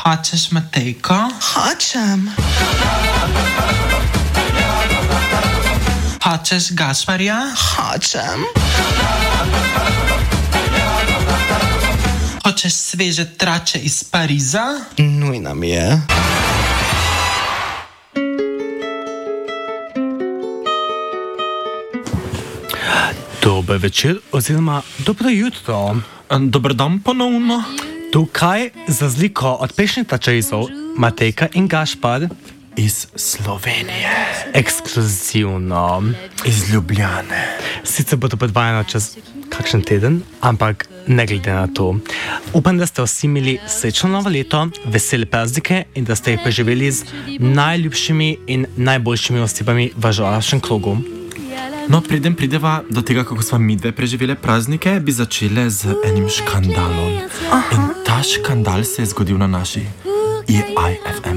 Hočeš Matejko? Hočem. Hočeš Gašparja? Hočem. Hočeš sveže trače iz Pariza? Nujna mi je. Dober večer oziroma dobro jutro. Dober dan ponovno. Tukaj, za razliko od prejšnjih tačajizov, Matejka in Gašpar Iz Slovenije. ekskluzivno. Iz Ljubljane. Sicer bo to predvajano čez kakšen teden, ampak ne glede na to. Upam, da ste vsi imeli srečno novo leto, vesele praznike in da ste jih preživeli z najljubšimi in najboljšimi osebami v vašem krogu. No, prideva do tega, kako smo mi dve preživele praznike, bi začele z enim škandalom. In ta škandal se je zgodil na naši EIFM.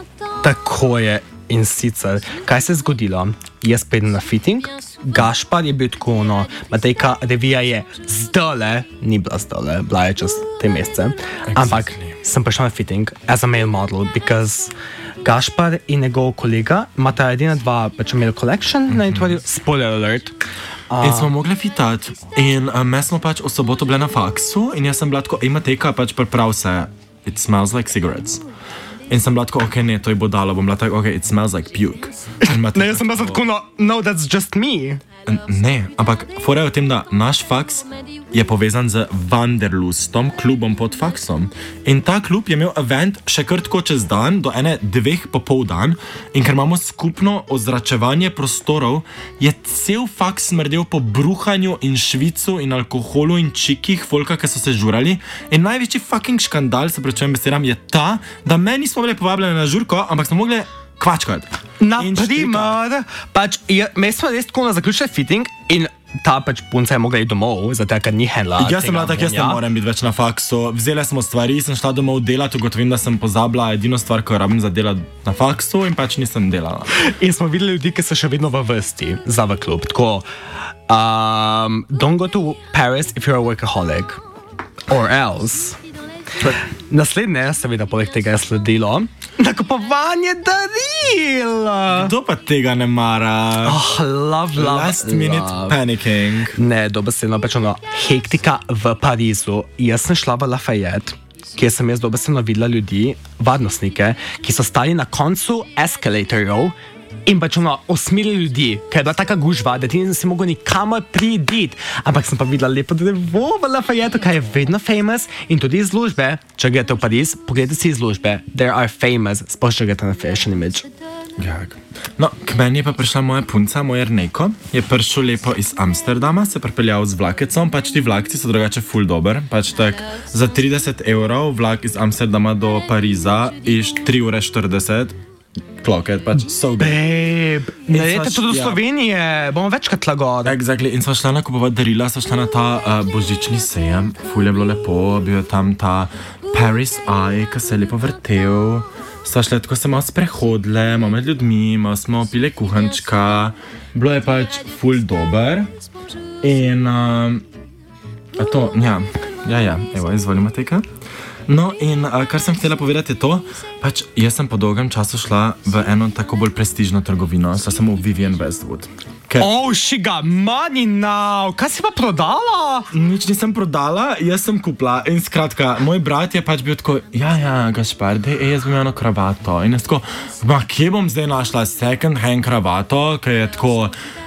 Tako je, in sicer, kaj se je zgodilo? Jaz pridem na fitting, Gašpar je bil tako, Matejka, revija je zdale, ni bila zdale, bila je čez 3 mesece, ampak sem prišel na fitting as a male model, because Gašpar in njegov kolega imata edina dva male collection na intervju, spoiler alert. In smo mogli fitati. In me smo pač v soboto bile na faksu in jaz sem bila tako, Matejka, pač priprav se, it smells like cigarettes. In sem bila tako, ok, ne, to je bodalo, bom bila tako, ok, it smells like puke. Ne, jaz sem bila tako, no, that's just me. Ne, ampak fora je v tem, da naš faks je povezan z Wanderlustom, klubom pod faksom. In ta klub je imel event še kar tako čez dan, do 1-2 popoldan. In ker imamo skupno ozračevanje prostorov, je cel faks smrdel po bruhanju in švicu in alkoholu in čikih folka, ki so se žurali. In največji fucking škandal, se prečujem besedam, je ta, da me nismo bili povabljeni na žurko, ampak smo mogli kvačkati. Naprimer, pač, mi smo res tako na zaključili fitting in ta pač punca je mogla iti domov, zato ker ni handla. Jaz sem bila tak, jaz ne morem biti več na faksu. Vzeli smo stvari, sem šla domov delati, ugotovim, da sem pozabila edino stvar, ko rabim za delati na faksu in pač nisem delala. In smo videli ljudi, ki so še vedno v vrsti za v klub. Tako, don't go to Paris if you're a workaholic. Or else. Naslednje, seveda, poleg tega je sledilo nakupovanje daril. Kdo pa tega ne mara? Love. Last minute panicking. Ne, dobesedno pač hektika v Parizu. Jaz sem šla v Lafayette, kjer sem jaz dobesedno videla ljudi, varnostnike, ki so stali na koncu eskalatorjev in pač osmili ljudi, ker je bila taka gužva, da ti nisi mogel nikamor priti. Ampak sem pa videla lepo drevo v Lafayette, kaj je vedno famous in tudi izložbe. Če greste v Pariz, pogledajte si izložbe. There are famous, sploh če greste na Fashion Image. No, k meni je pa prišla moja punca, moj Ernejko. Je prišel lepo iz Amsterdama, se pripeljal z vlakecom, pač ti vlakci so drugače ful dober. Pač tak, za 30 € vlak iz Amsterdama do Pariza iš 3 ure 40. Kloket, pač so good. Babe, ne dajte to do Slovenije, bomo večkrat lagod. Exactly, in sva šla nakupovati darila, sva šla na ta božični sejem, ful je bilo lepo, bil je tam ta Paris Eye, ki se je lepo vrtel. Sva šla tako se malo sprehodile, malo med ljudmi, malo smo pili kuhančka, bilo je pač ful dober. In evo, izvolimo tega. No, in kar sem htela povedati je to, pač jaz sem po dolgem času šla v eno tako bolj prestižno trgovino, sva sem v Vivienne Westwood. Oh, she got money now! Kaj si pa prodala? Nič nisem prodala, jaz sem kupila. In skratka, moj brat je pač bil tako, Gašpar, jaz bi imel eno kravato. In jaz tako, kje bom zdaj našla second hand kravato, ki je tako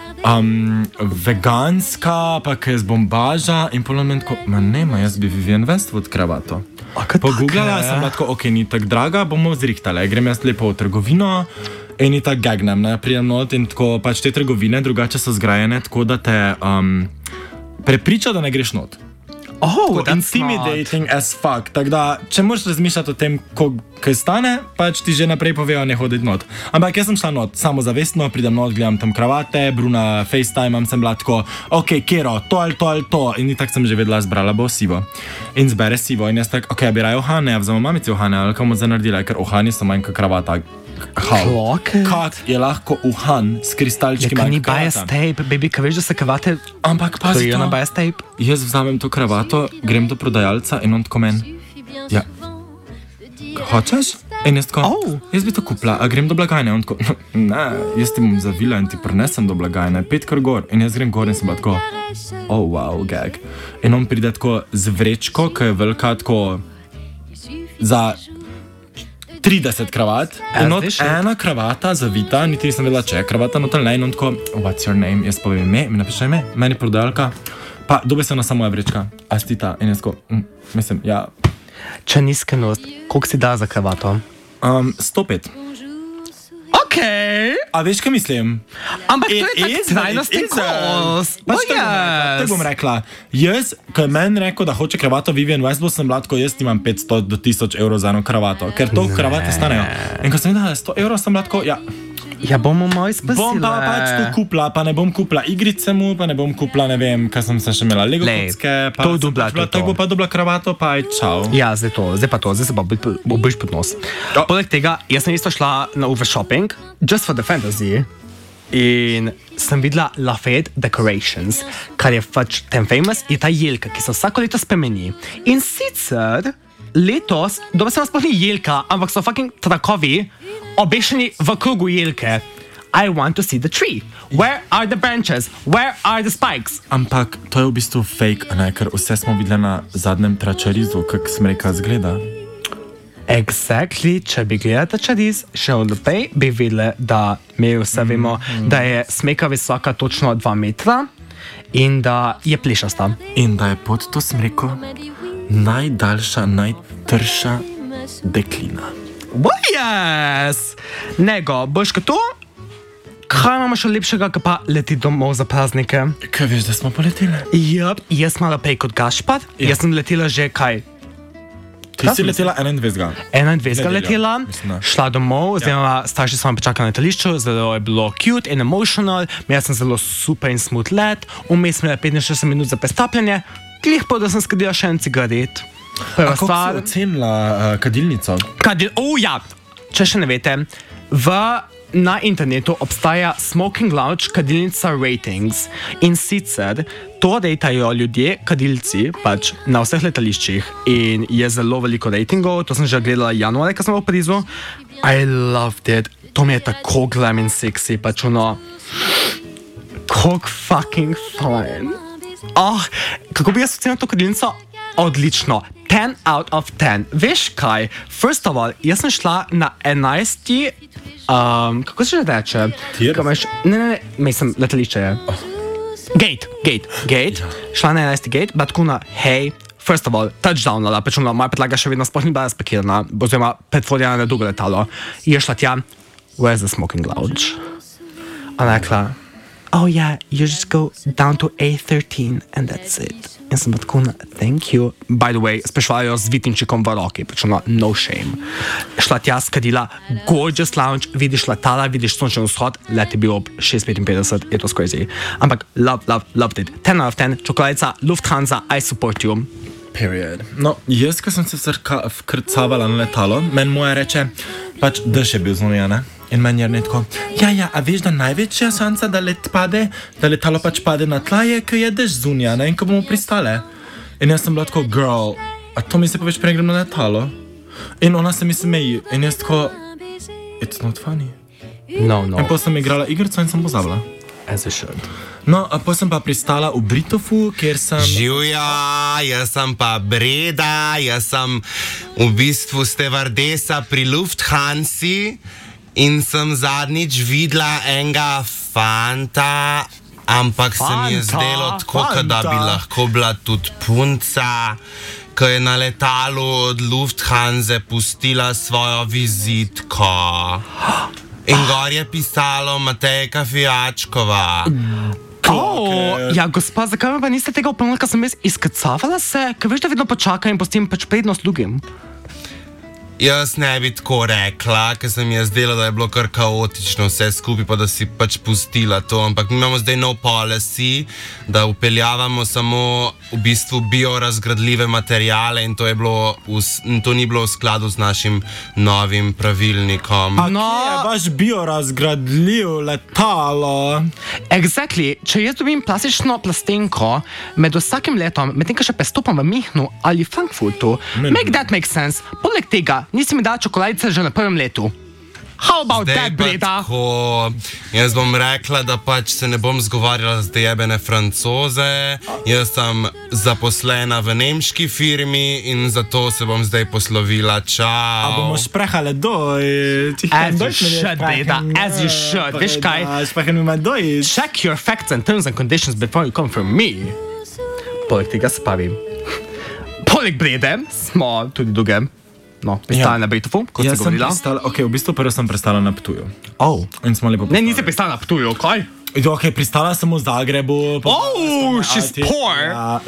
veganska, pa ki je z bombaža. In potem tako, jaz bi Vivienne Westwood kravato. Pogooglala sem tako, ok, ni tako draga, bomo zrihtale. Grem jaz lepo v trgovino in je tako gagnem, pridem not in tako pač te trgovine drugače so zgrajene, tako da te prepriča, da ne greš not. Oh, intimidating as fuck. Tako da, če moraš razmišljati o tem, kaj stane, pač ti že naprej povejo, ne hoditi not. Ampak jaz sem šla not, samozavestno, pridem not, gledam tam kravate, Bruna FaceTime, sem bila tako, ok, kjero, to ali to. In tak sem že vedela, zbrala bo sivo. In zbere sivo. In jaz tak, ok, bi raje ohane, ja vzamo mamici ohane, ali kam zdaj naredila, ker ohani so manj kot kravata. Kak je lahko uhan s kristalčki manj kot kravata. Ni bias tape, baby, kaj veš, da se kravate stojijo na bias tape? Jaz vzamem to kravato, grem do prodajalca in on tako men, hočeš? In jaz tako, jaz bi to kupila, a grem do blagajne. On tako, ne, jaz ti bom zavila in ti prinesem do blagajne, 5 kar gor. In jaz grem gor in sem bila tako, wow, gag. In on pride tako z vrečko, ki je velika tako za 30 kravat. In ena kravata zavita, niti nisem vedela, če je kravata notel, ne, in on tako, what's your name? Jaz povem ime, mi napiše ime, meni prodajalka, pa dobesedno samo moja vrečka, a si ta. In jaz tako, mislim, ja. Če ni skrivnost, koliko si da za kravato? 105. Okej. A veš, kaj mislim? Ampak to je tak trajnostni kos. Te bom rekla. Jaz, ko je meni rekel, da hoče kravato Vivienne Westwood, sem bila tako, jaz imam 500 do 1000 evrov za eno kravato, ker to kravate stanejo. In ko sem videla 100 evrov, sem bila tako, ja. Ja, bomo moj spasile. Bom pa pač to kupila, pa ne bom kupila igrice mu, pa ne bom kupila, ne vem, kaj sem se še imela, Lego kocke, pa to dubla, tako bo pa dobila kravato, pa aj čau. Ja, zdaj se pa bobiš pod nos. Poleg tega, jaz sem isto šla na Uwe Shopping, just for the fantasy, in sem videla Lafayette Decorations, kar je pač ten famous, je ta jelka, ki se vsako leto spremeni. In sicer letos, dobro se nas sploh ni jelka, ampak so fucking trakovi obešeni v krogu jelke. I want to see the tree. Where are the branches? Where are the spikes? Ampak to je v bistvu fake, ne? Ker vse smo videli na zadnjem tračarizu, kak smreka zgleda. Exactly, če bi gledali tračariz, še od naprej bi videli, da mi vse vemo, da je smreka visoka točno 2 metra in da je plešasta. In da je pod to smreko najdaljša, najtrša deklina. Well, yes! Nego, boš kot to? Kaj imamo še lepšega, pa leti domov za praznike? Kaj veš, da smo poleteli? Jep, jaz malo prej kot Gašpar. Ja. Jaz sem letela že kaj? Ti si letela 21. 21 letela, šla domov, oziroma starši so me počakali na letališču, zelo je bilo cute in emotional, jaz sem zelo super in smooth let, vmes imela 65 minut za prestapljanje, glih pa, da sem skadila še en cigaret. Prva stvar. Kako si ocenila kadilnico? Ja, če še ne veste, na internetu obstaja Smoking Lounge kadilnica ratings in sicer to dejtajo ljudje, kadilci, pač na vseh letališčih in je zelo veliko ratingov, to sem že gledala januarja, ko sem v Parizu. I loved it, to mi je tako glam in sexy, pač ono, kako fucking fine. Kako bi jaz ocenila to kadilnico? Odlično, 10 out of 10. Veš kaj? First of all, jaz sem šla na 11. Kako se že reče? Ne, mislim, letališče je. Gate. Šla na 11. gate, pa tako na, hey, first of all, touchdownala, pečuna, moja predlaga še vedno sploh ni bila razpakirana, oziroma pretvorjena na drugo letalo. Je šla tja, where's the smoking lounge? Ona rekla, oh yeah, you just go down to A13 and that's it. In sem tako na, thank you. By the way, sprašvajo z vitinčikom v roki, počela no shame. Šla tja, skadila, gorgeous lounge, vidiš letala, vidiš sončen vzhod, let je bil ob 6:55, it was crazy. Ampak loved it. 10 out of 10, čokoladica, Lufthansa, I support you. Period. No, jaz, ko sem se vkrcavala na letalo, meni moja reče, pač dež je bil zunaj, ne? In meni je netko, ja, a veš, da največja šansa, da letalo pač pade na tla je, ko je dež zunaj, ne? In ko bomo pristale. In jaz sem bila tako, girl, a to mi se poveš, prej grem na letalo? In ona se mi smeji. In jaz tako, it's not funny. No. In potem sem igrala igrico in sem pozabila. As I should. No, a potem sem pa pristala v Britofu, kjer sem... Živja, jaz sem pa Breda, jaz sem v bistvu stevardesa pri Lufthansi in sem zadnjič videla enega fanta, ampak se mi je zdelo tako, da bi lahko bila tudi punca, ko je na letalu od Lufthanse pustila svojo vizitko. In gor je pisalo Matejka Fijačkova. Ja, gospa, zakaj me pa niste tega upomnili, ko sem jaz izkacavala se? Ker veš, da vedno počakam in postim pač prednost drugim. Jaz ne bi tako rekla, ker se mi je zdelo, da je bilo kar kaotično vse skupaj, pa da si pač pustila to. Ampak mi imamo zdaj no policy, da upeljavamo samo v bistvu biorazgradljive materijale in to ni bilo v skladu z našim novim pravilnikom. Je baš biorazgradljiv letalo. Exactly. Če jaz dobim plastično plastenko med vsakim letom, medtem ko še prestopam v Münchnu ali Frankfurtu, make that make sense. Poleg tega, nisi mi dala čokoladice že na prvem letu. How about that, Breda? Tako, jaz bom rekla, da pač se ne bom zgovarjala z te jebene Francoze. Jaz sem zaposlena v nemški firmi in zato se bom zdaj poslovila. Čau. A bomo sprehali Deutsch. As you should, Breda, as you should. Veš kaj? Sprechen wir mal Deutsch. Check your facts and terms and conditions before you come from me. Poleg tega se pravi. Poleg Brede smo tudi druge. No, pristala na Bejtofu, kot si govorila. Ok, v bistvu prvo sem pristala na Ptuju. Oh. In smo lepo Ne, nisi pristala na Ptuju, kaj? Ok, pristala sem v Zagrebu. Oh, she's poor.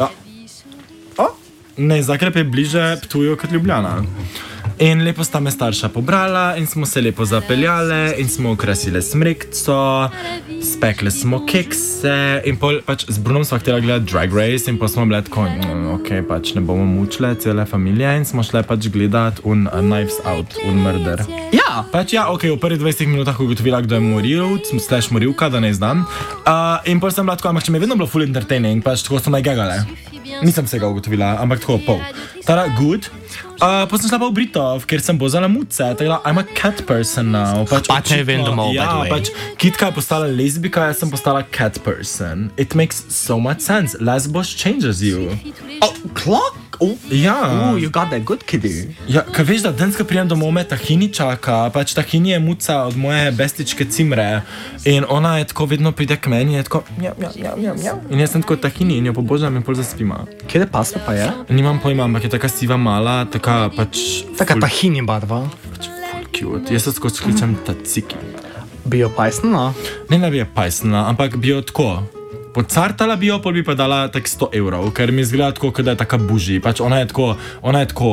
Ne, Zagreb je bliže Ptuju kot Ljubljana. In lepo sta me starša pobrala in smo se lepo zapeljale in smo okrasile smrekco, spekle smo kekse in pol pač z Brunom sva htela gledati Drag Race in pol smo bile tako, ok, pač ne bomo mučile cele familije in smo šle pač gledati Knives Out, Murder. Ja. Pač ja, ok, v prvih 20 minutah ugotovila, kdo je morilc, slash morilka, da ne znam. In pol sem bila tako, ampak če mi je vedno bilo full entertaining, pač tako so me gagale. Nisem se ga ugotovila, ampak tako pol. Tada, good. Pa sem šla pa v Britov, ker sem bozala muce, tako da I'm a cat person now. Pač ne vem domov, by the way. Pač Kitka je postala lezbika, jaz sem postala cat person. It makes so much sense. Lesbos changes you. Oh, clock? Oh, ja. Oh, you got that good kitty. Ja, kaj veš, da denska prijem domov me Tahini čaka, pač Tahini je muca od moje bestičke Cimre in ona je tako vedno pride k meni in je tako mjav. In jaz sem tako Tahini in jo pobožam in pol zaspima. Kje pasma pa je? Nimam pojma, ampak je taka siva mala, taka pač... Taka Tahini barva. Pač full cute. Jaz se tako skličem Taciki. Bi jo pajsnila? Ne bi jo pajsnila, ampak bi jo tako... Pocartala bi jo, pol bi pa dala tak 100 evrov, ker mi izgleda tako, da je taka buži. Pač ona je tako,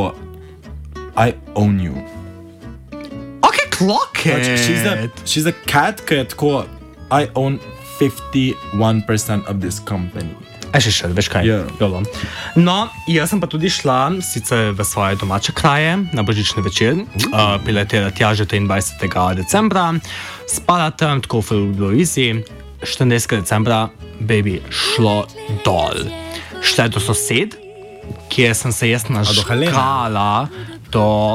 I own you. Ok, clock it. Pač, she's a cat, ki je tako, I own 51% of this company. Še, veš kaj? Yeah. No, jaz sem pa tudi šla sicer v svoje domače kraje na božični večer, priletela tja že 23. decembra, spala tam tako v Louisi, 14. decembra, baby, šlo dol. Šla do sosed, kjer sem se jaz nažkala do...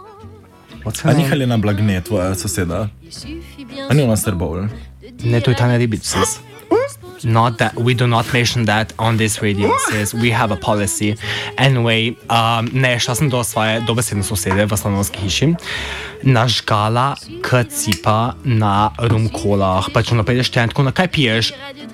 A ni Helena Blagne, tvoja soseda? A ni ona Srbol? Ne, to je Tanja Ribič, sis. Not that, we do not mention that on this radio, sis. We have a policy. Anyway, ne, šla sem do svoje dobesedne sosede v stanovski hiši, nažgala kacipa na rumkolah, pač ono prideš ten, tako na kaj piješ?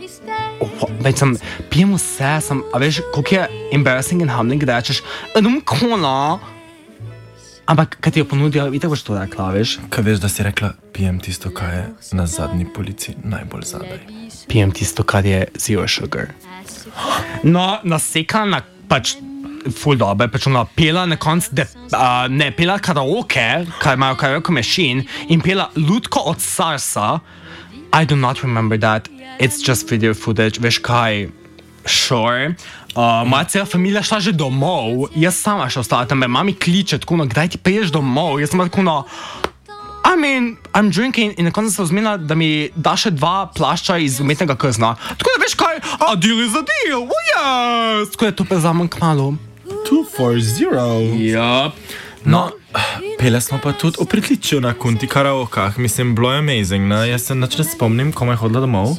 Več sem, pijem vse, a veš, koliko je embarrassing in humbling, da rečeš rumkola, ampak kaj ti jo ponudijo, itak boš to rekla, veš? Kaj veš, da si rekla, pijem tisto, kaj je na zadnji polici najbolj zadaj. Pijem tisto, kar je zero sugar. No, nasekala na pač full dobe, pač ona pela na konc, ne, pela karaoke, kaj imajo karaoke machine, in pela lutko od Sarsa. I do not remember that. It's just video footage, veš kaj, sure. Moja cela familija šla že domov, jaz sama še ostala tam, me mami kliče tako, no, kdaj ti priješ domov? Jaz sem tako, no, I mean, I'm drinking in na koncu sem vzmenila, da mi da še 2 plašča iz umetnega krzna. Tako da veš kaj, a deal is a deal, oh yes! Tako da to pa zamem kmalu. 240. Yep. No, pele smo pa tudi v pritličju na Kunti karaokah, mislim, bilo je amazing, ne? Jaz se nič ne spomnim, komaj hodila domov.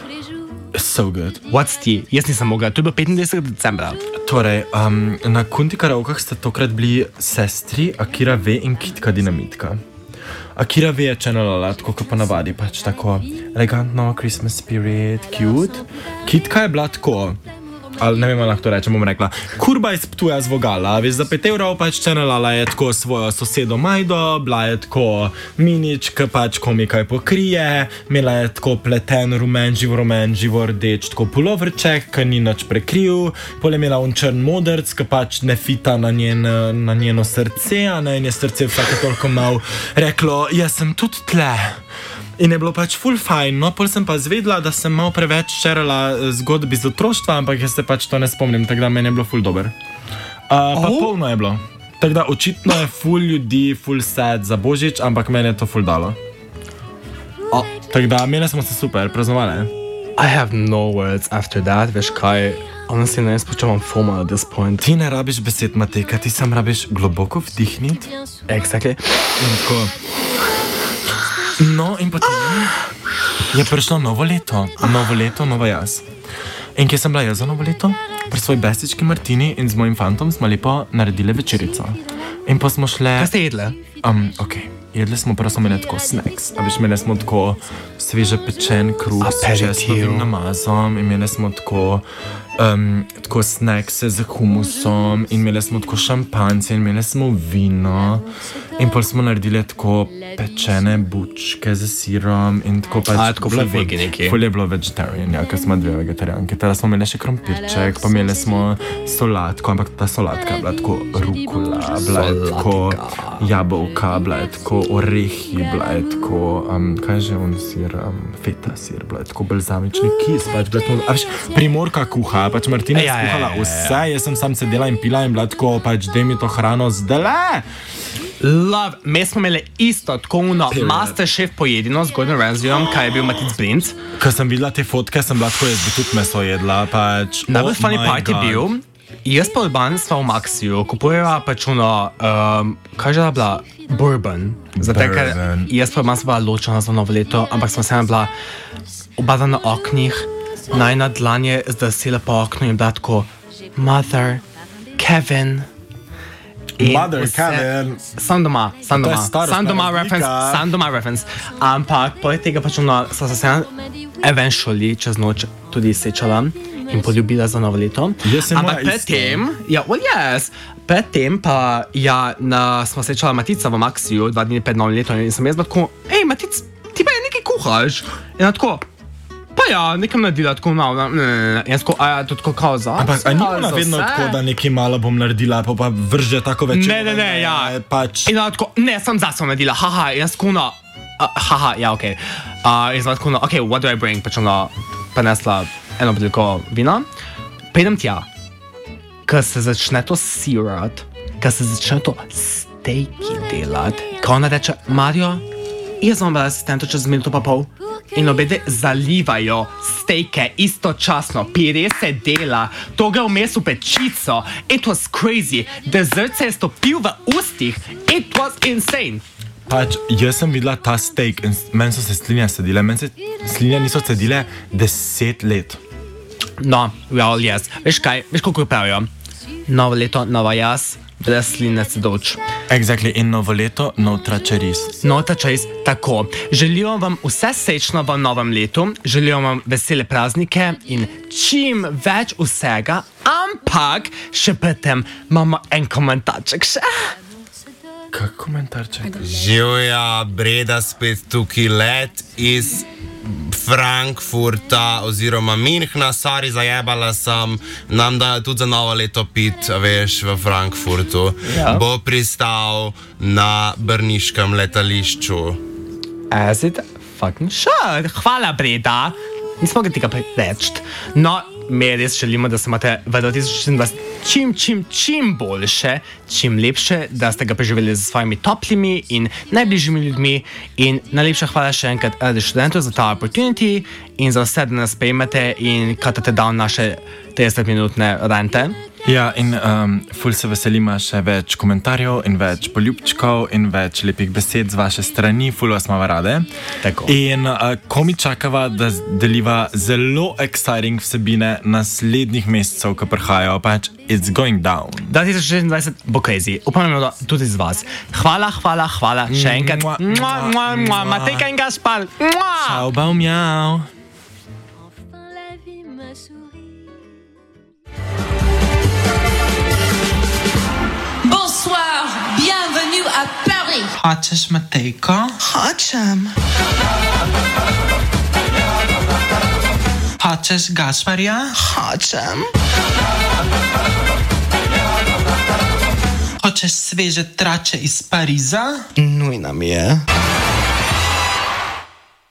So good. What's tea? Jaz nisem mogla, to je bilo 25. decembra. Torej, na Kunti karaokah sta tokrat bili sestri Akira V in Kitka Dinamitka. Akira V je channelala, tako kot ponavadi, pač tako elegantno, Christmas spirit, cute. Kitka je bila tako, ali ne vem, lahko to rečem, bom rekla, kurba iz Ptuja z Vogala, veš, za 5 evrov pač channelala je tako svojo sosedo Majdo, bila je tako minič, ki pač komi kaj pokrije, imela je tako pleten rumen, živo rdeč, tako pulovrček, ki ni nič prekril, pol je imela on črn modrc, ki pač ne fita na njeno srce, a ne, in je srce vsake toliko mal reklo, jaz sem tudi tle. In je bilo pač full fajn, no, pol sem pa zvedla, da sem malo preveč šerala zgodbi z otroštva, ampak jaz se pač to ne spomnim, tako da meni je bilo full dober. Pa polno je bilo. Tako da očitno je full ljudi, full sad za Božič, ampak meni je to full dalo. Tako da mene smo se super praznovali. I have no words after that, veš kaj, honestly ne spočuvam FOMO at this point. Ti ne rabiš besed, Matejka, ti sam rabiš globoko vdihniti. Exactly. In tako. No, in potem je prišlo novo leto, nova jaz. In kje sem bila jaz za novo leto? Pri svoji bestički Martini in z mojim fantom smo lepo naredili večerico. In pa smo šle... Kaj ste jedli? Ok. Jedli smo, prvo smo imeli tako snacks. A veš, imeli smo tako sveže pečen kruh s česnovim namazom. Imeli smo tako snackse z humusom. In imeli smo tako šampance in imeli smo vino. In pol smo naredili tako pečene bučke z sirom. In tako pač... tako bilo vegi neki. Ful je bilo vegetarian, ja, ker smo dve vegetarijanke. Teda smo imeli še krompirček, pa imeli smo solatko, ampak ta solatka je bila tako rukula, bila je tako jabolka, bila je tako orehi, bila je tako, kaj je že on sir, feta sir, bila je tako balzamični kis, pač bila je tako, a veš, primorka kuha, pač Martina je skuhala vse, jaz sem sam sedela in pila in bila tako, pač daj mi to hrano zdele. Love, mi smo imeli isto, tako uno Masterchef pojedino z Gordon Ramsayom, kaj je bil Matic Blinc. Ko sem videla te fotke, sem bila tako, jaz bi tudi meso jedla, pač. Najbolj funny part je bil, jaz pa Urban sva v Maxiju, kupujeva pač uno, kaj že bila? Bourbon. Zato, ker jaz pa Urban sva bila ločena za novo leto, ampak smo se bila obada na oknih, najna dlanje zdrsila po oknu in bila tako, Mother, Kevin. Mother, Kevin. Sam doma reference. Ampak poleg tega pač sva se eventually čez noč tudi sečala in poljubila za novo leto. Ampak predtem, predtem pa sva sečala Matica v Maxiju 2 dni pred novim letom in sem jaz bila tako, ej Matic, ti pa je nekaj kuhaš? In tako, pa ja, nekam naredila tako malo, jaz tako, to tako kao za. Ampak, a ni ona vedno tako, da nekaj malo bom naredila, pa vrže tako večer? Ne, ja. Pač... In ona tako, ne, sem zase naredila, jaz tako ja, okej. In sem tako, okej, what do I bring? Pač ona prinesla eno botliko vina. Pridem tja, ko se začne to sirat, ko se začne to stejki delati, ko ona reče, Mario, jaz vam bila asistenta čez minuto pa pol. In obede zalivajo stejke istočasno, pire se dela, to ga vmes v pečico. It was crazy. Dezert se je stopil v ustih. It was insane. Pač, jaz sem videla ta steak in meni so se slinja sedile. Meni se slinja niso sedile 10 let. No, well, yes. Veš kaj, veš koliko pravijo? Novo leto, nova jaz, brez sline sedoč. Exactly, in novo leto, nov tračeris. Nov tračeris, tako. Želijo vam vse sečno v novem letu, želijo vam vesele praznike in čim več vsega, ampak še predtem imamo en komentarček še. Kak komentarček? Živja, Breda spet tukaj let iz Frankfurta oziroma Münchna, sorry, zajebala sem, nam da tudi za novo leto pit, veš, v Frankfurtu. Ja. Bo pristal na brniškem letališču. As it fucking should. Hvala, Breda. Nismo ga tega reči. No, mi res želimo, da se imate v 2024 čim boljše, čim lepše, da ste ga preživeli z svojimi toplimi in najbližjimi ljudmi. In najlepša hvala še enkrat RD študentu za ta opportunity in za vse, da nas sprejmete in katate down naše 30-minutne rente. Ja, in ful se veselima še več komentarjev in več poljubčkov in več lepih besed z vaše strani, ful vas imava rade. Tako. In ko mi čakava, da deliva zelo exciting vsebine naslednjih mesecev, ko prihajajo, pač it's going down. 2026 bo crazy, upam, da tudi z vas. Hvala, še enkrat. Matejka in Gašpar. Čau, bau, mjau. Bienvenue à Paris. Hočeš Matejko? Hočem. Hočeš Gašparja? Hočem. Hočeš sveže trače iz Pariza? Nujno mi je.